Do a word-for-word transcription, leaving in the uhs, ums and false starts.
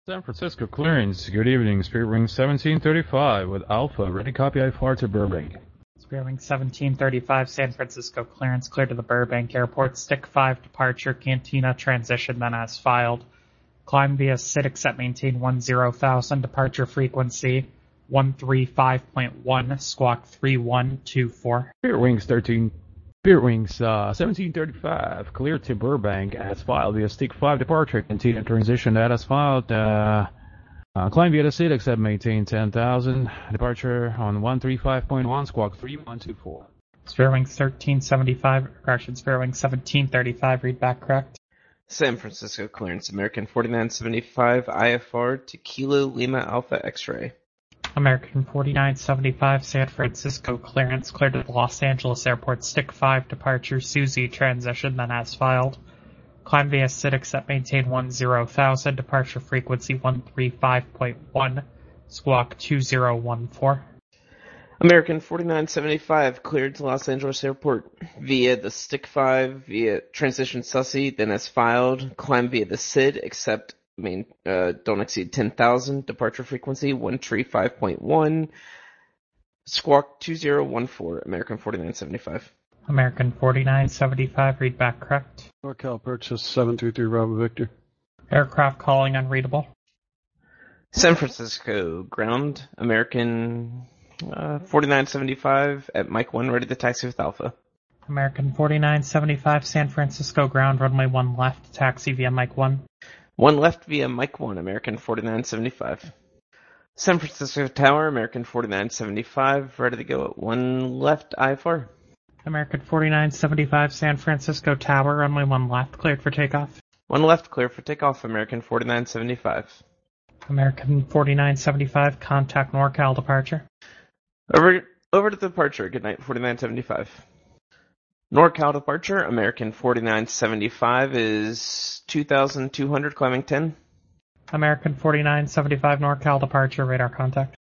San Francisco clearance. Good evening. Spirit Wing seventeen thirty-five with Alpha. Ready copy I F R to Burbank. Spirit Wing seventeen thirty-five, San Francisco clearance, clear to the Burbank Airport. Stick five departure, Cantina transition, then as filed. Climb via S I D, accept, maintain one zero thousand, departure frequency one three five point one, squawk three one two four. Spirit Wings thirteen. Spirit Wings uh, seventeen thirty-five, clear to Burbank as filed via Stick five departure, Cantina transition, that as filed. Uh, uh, climb via the S I D, accept, maintain ten thousand, departure on one three five point one, squawk three one two four. Spirit Wing thirteen seventy-five, correction, Spirit Wing seventeen thirty-five, read back correct. San Francisco clearance, American forty-nine seventy-five, I F R to Kilo Lima Alpha X-ray. American forty-nine seventy-five, San Francisco clearance, cleared to the Los Angeles Airport. Stick five departure, Suzy transition, then as filed. Climb via S I D, accept, maintain one zero thousand, departure frequency one three five point one, squawk two zero one four. American forty-nine seventy-five, cleared to Los Angeles Airport via the Stick five, via transition Sussy, then as filed. Climb via the S I D, accept, main, uh, don't exceed ten thousand, departure frequency one three five point one, squawk two zero one four, American forty-nine seventy-five. American forty-nine seventy-five, read back correct. NorCal purchase seven two three Bravo Victor. Aircraft calling unreadable. San Francisco ground, American uh, forty-nine seventy-five at Mike one, ready to taxi with Alpha. American forty-nine seventy-five, San Francisco ground, runway one left, taxi via Mike one. One left via Mike one, American forty-nine seventy-five. San Francisco Tower, American forty-nine seventy-five, ready to go at one left I F R. American forty-nine seventy-five, San Francisco Tower, runway one left, cleared for takeoff. One left, clear for takeoff, American forty-nine seventy-five. American forty-nine seventy-five, contact NorCal departure. Over, over to departure, good night, forty-nine seventy-five. NorCal departure, American forty-nine seventy-five is two thousand two hundred, climbing ten. American forty-nine seventy-five, NorCal departure, radar contact.